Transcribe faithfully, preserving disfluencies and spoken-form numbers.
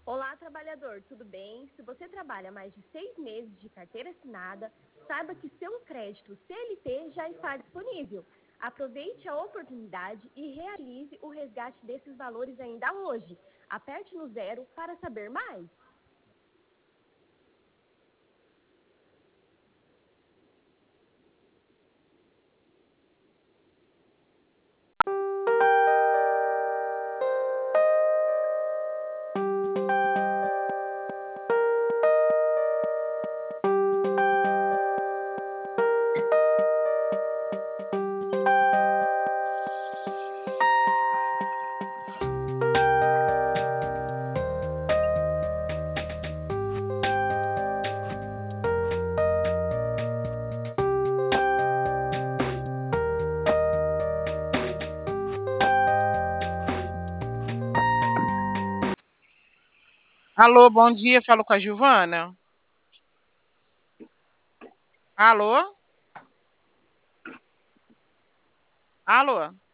Olá, trabalhador, tudo bem? Se você trabalha mais de seis meses de carteira assinada, saiba que seu crédito C L T já está disponível. Aproveite a oportunidade e realize o resgate desses valores ainda hoje. Aperte no zero para saber mais. Alô, bom dia, falo com a Giovana. Alô? Alô?